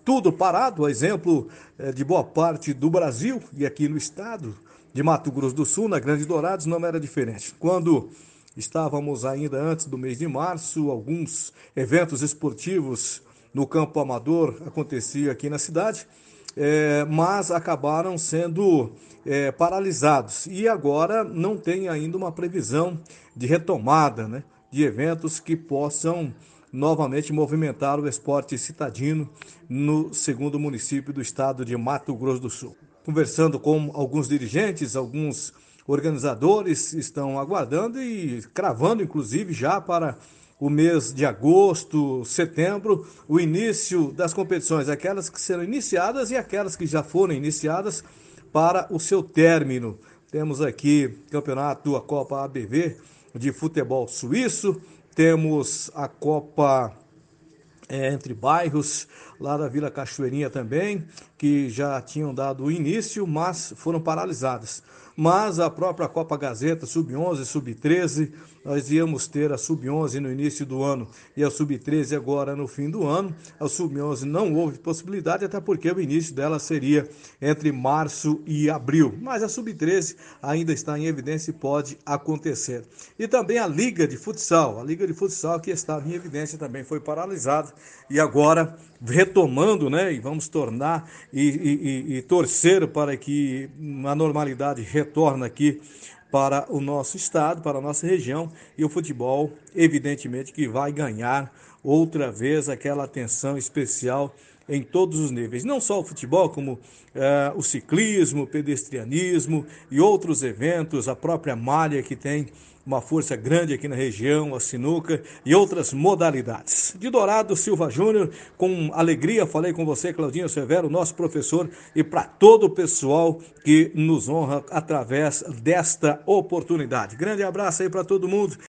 tudo parado, a exemplo de boa parte do Brasil e aqui no estado de Mato Grosso do Sul, na Grande Dourados, não era diferente. Quando estávamos ainda antes do mês de março, alguns eventos esportivos no campo amador aconteciam aqui na cidade, mas acabaram sendo paralisados. E agora não tem ainda uma previsão de retomada, né, de eventos que possam novamente movimentar o esporte citadino no segundo município do estado de Mato Grosso do Sul. Conversando com alguns dirigentes, alguns organizadores estão aguardando e cravando, inclusive, já para o mês de agosto, setembro, o início das competições, aquelas que serão iniciadas e aquelas que já foram iniciadas para o seu término. Temos aqui campeonato, a Copa ABV de futebol suíço, temos a Copa entre bairros, lá da Vila Cachoeirinha também, que já tinham dado início, mas foram paralisadas. Mas a própria Copa Gazeta, Sub-11, Sub-13, nós íamos ter a Sub-11 no início do ano e a Sub-13 agora no fim do ano. A Sub-11 não houve possibilidade, até porque o início dela seria entre março e abril. Mas a Sub-13 ainda está em evidência e pode acontecer. E também a Liga de Futsal que estava em evidência também foi paralisada e agora retomando, né? E vamos tornar e torcer para que a normalidade retorne aqui para o nosso estado, para a nossa região, e o futebol, evidentemente, que vai ganhar outra vez aquela atenção especial em todos os níveis. Não só o futebol, como o ciclismo, o pedestrianismo e outros eventos, a própria malha que tem uma força grande aqui na região, a sinuca e outras modalidades. De Dourado Silva Júnior, com alegria falei com você, Claudinho Severo, nosso professor, e para todo o pessoal que nos honra através desta oportunidade. Grande abraço aí para todo mundo.